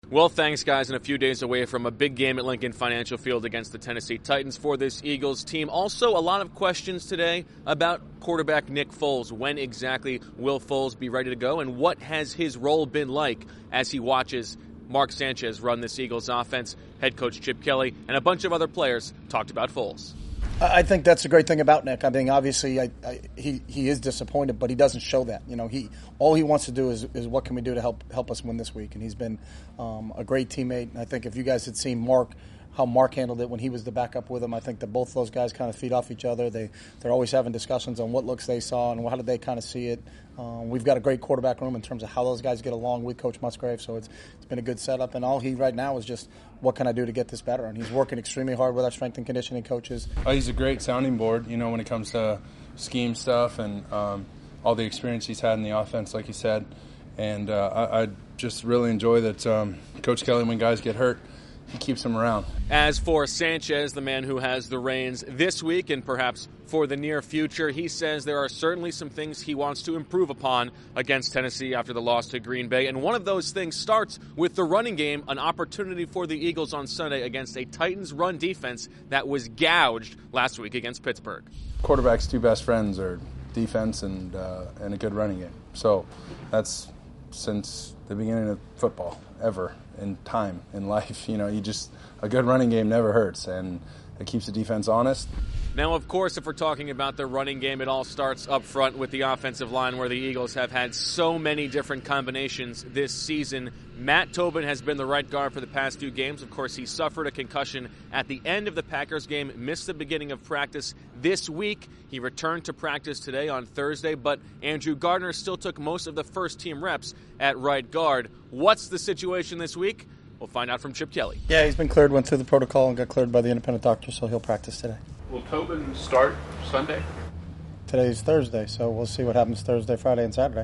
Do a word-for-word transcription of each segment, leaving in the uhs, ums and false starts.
Well, thanks, guys. And a few days away from a big game at Lincoln Financial Field against the Tennessee Titans for this Eagles team. Also, a lot of questions today about quarterback Nick Foles. When exactly will Foles be ready to go, and what has his role been like as he watches Mark Sanchez run this Eagles offense? Head coach Chip Kelly and a bunch of other players talked about Foles. I think that's the great thing about Nick. I mean, obviously, I, I, he he is disappointed, but he doesn't show that. You know, he all he wants to do is, is what can we do to help help us win this week. And he's been um, a great teammate. And I think if you guys had seen Mark, how Mark handled it when he was the backup with him, I think that both of those guys kind of feed off each other. They they're always having discussions on what looks they saw and how did they kind of see it. Um, we've got a great quarterback room in terms of how those guys get along with Coach Musgrave. So it's it's been a good setup. And all he right now is just, what can I do to get this better? And he's working extremely hard with our strength and conditioning coaches. Oh, he's a great sounding board, you know, when it comes to scheme stuff and um, all the experience he's had in the offense, like you said. And uh, I, I just really enjoy that um, Coach Kelly, when guys get hurt, he keeps them around. As for Sanchez, the man who has the reins this week and perhaps for the near future, he says there are certainly some things he wants to improve upon against Tennessee after the loss to Green Bay. And one of those things starts with the running game, an opportunity for the Eagles on Sunday against a Titans run defense that was gouged last week against Pittsburgh. Quarterback's two best friends are defense and, uh, and a good running game. So that's since the beginning of football, ever, in time, in life. You know, you just, a good running game never hurts, and it keeps the defense honest. Now, of course, if we're talking about the running game, it all starts up front with the offensive line, where the Eagles have had so many different combinations this season. Matt Tobin has been the right guard for the past few games. Of course, he suffered a concussion at the end of the Packers game, missed the beginning of practice this week. He returned to practice today on Thursday, but Andrew Gardner still took most of the first-team reps at right guard. What's the situation this week? We'll find out from Chip Kelly. Yeah, he's been cleared, went through the protocol, and got cleared by the independent doctor, so he'll practice today. Will Tobin start Sunday? Today's Thursday, so we'll see what happens Thursday, Friday, and Saturday.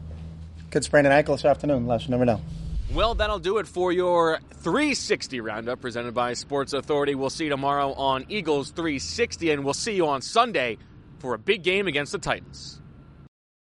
Could sprain an ankle this afternoon, unless you never know. Well, that'll do it for your three sixty Roundup presented by Sports Authority. We'll see you tomorrow on Eagles three sixty, and we'll see you on Sunday for a big game against the Titans.